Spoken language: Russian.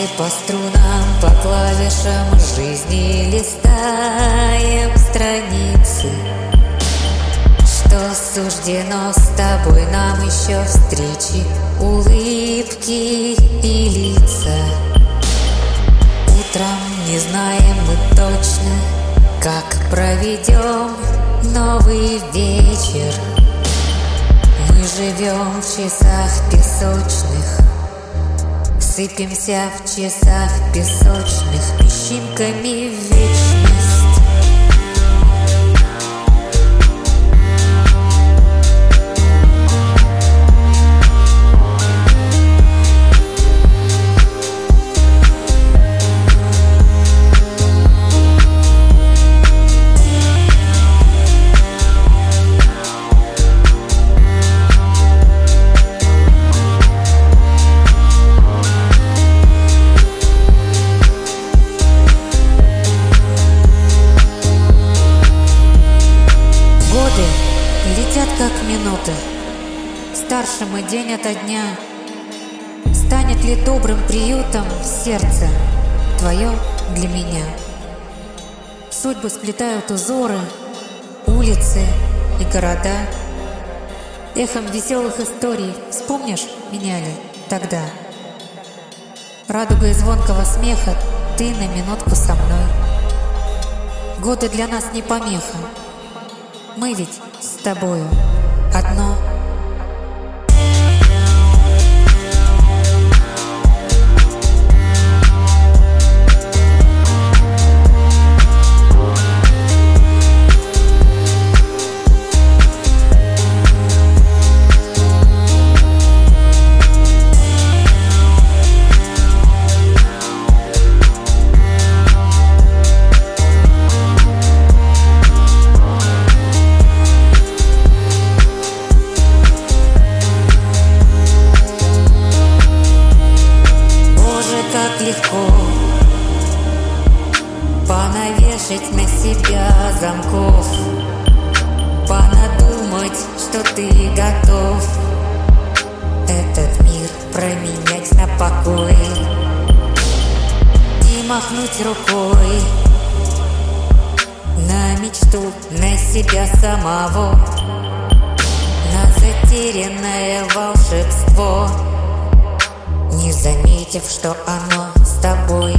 по струнам, по клавишам жизни листаем страницы, что суждено с тобой нам еще встречи, улыбки и лица. Утром не знаем мы точно, как проведем новый вечер. Мы живем в часах песочных, сыпемся в часах песочных песчинками в вечность. Летят как минуты, старше мы день ото дня. Станет ли добрым приютом сердце твое для меня? Судьбы сплетают узоры, улицы и города. Эхом веселых историй, вспомнишь, меняли тогда. Радугой звонкого смеха ты на минутку со мной. Годы для нас не помеха, мы ведь с тобою одно. Как легко понавешать на себя замков, понадумать, что ты готов этот мир променять на покой и махнуть рукой на мечту, на себя самого, на затерянное волшебство, не заметив, что оно с тобой.